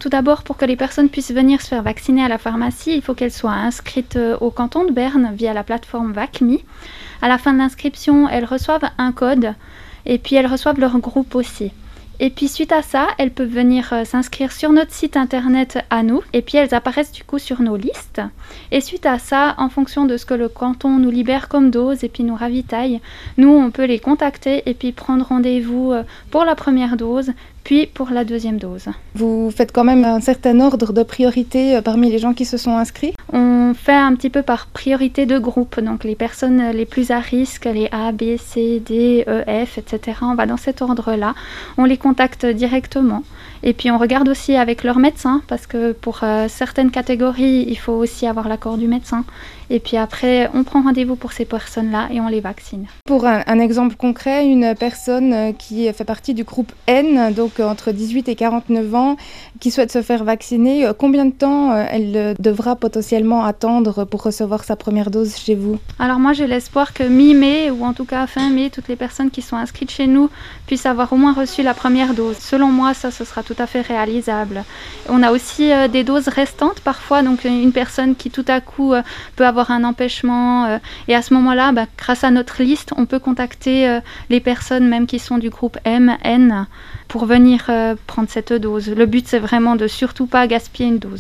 Tout d'abord, pour que les personnes puissent venir se faire vacciner à la pharmacie, il faut qu'elles soient inscrites au canton de Berne via la plateforme VacMe. À la fin de l'inscription, elles reçoivent un code et puis elles reçoivent leur groupe aussi. Et puis suite à ça, elles peuvent venir s'inscrire sur notre site internet à nous et puis elles apparaissent du coup sur nos listes. Et suite à ça, en fonction de ce que le canton nous libère comme dose et puis nous ravitaille, nous on peut les contacter et puis prendre rendez-vous pour la première dose, puis pour la deuxième dose. Vous faites quand même un certain ordre de priorité parmi les gens qui se sont inscrits? On fait un petit peu par priorité de groupe, donc les personnes les plus à risque, les A, B, C, D, E, F, etc. On va dans cet ordre-là, on les contacte directement. Et puis on regarde aussi avec leur médecin, parce que pour certaines catégories, il faut aussi avoir l'accord du médecin. Et puis après, on prend rendez-vous pour ces personnes-là et on les vaccine. Pour un exemple concret, une personne qui fait partie du groupe N, donc entre 18 et 49 ans, qui souhaite se faire vacciner, combien de temps elle devra potentiellement attendre pour recevoir sa première dose chez vous? Alors moi, j'ai l'espoir que mi-mai, ou en tout cas fin mai, toutes les personnes qui sont inscrites chez nous puissent avoir au moins reçu la première dose. Selon moi, ça, ce sera tout à fait réalisable. On a aussi des doses restantes parfois, donc une personne qui tout à coup peut avoir un empêchement et à ce moment-là, grâce à notre liste, on peut contacter les personnes même qui sont du groupe M, N pour venir prendre cette dose. Le but, c'est vraiment de surtout pas gaspiller une dose.